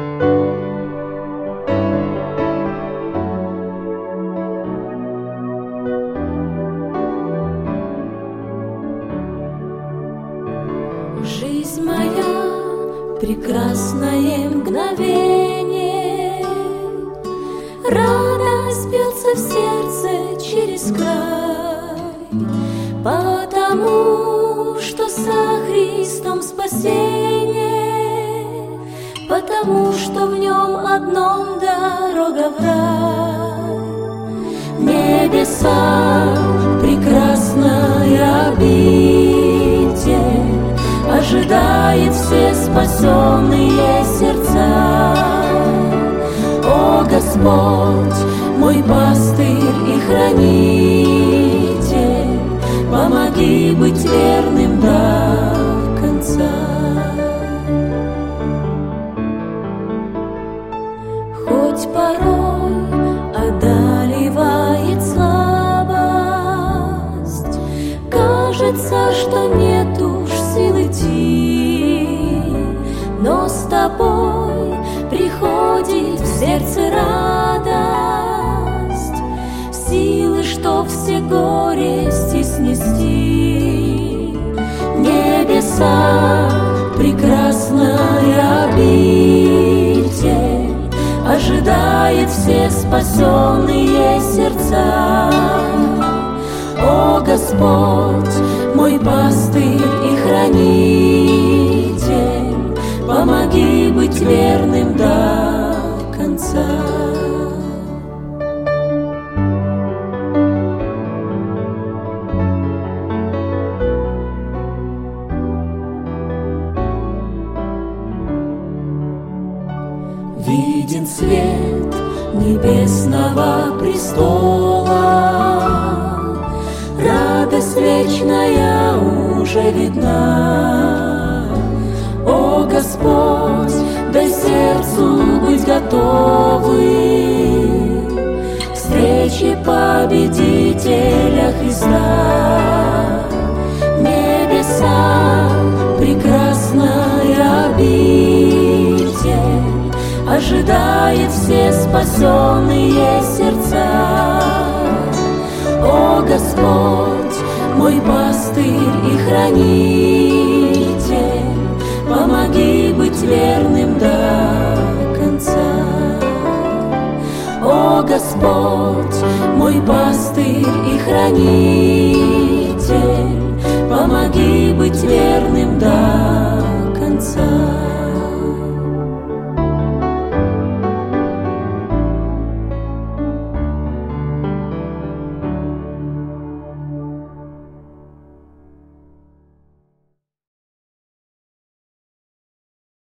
Жизнь моя, прекрасное мгновение, радость бьется в сердце через край, потому что со Христом спасение, потому что в нем одном дорога в рай. В небесах прекрасная обитель ожидает все спасенные сердца. О Господь, мой пастырь и хранитель, помоги быть верным до конца. Хоть порой одолевает слабость, кажется, что нет уж сил идти, но с тобой приходит в сердце радость, силы, что все горести снести. В небесах прекрасная обитель ожидает все спасенные сердца. О Господь, мой пастырь и хранитель, помоги быть верным до конца. Виден свет небесного престола, радость вечная уже видна. О Господь, дай сердцу быть готовым к встрече победителя Христа. В небесах прекрасная обитель ожидает все спасенные сердца. О Господь, мой пастырь и хранитель, помоги быть верным до конца. О Господь, мой пастырь и хранитель, помоги быть верным до конца.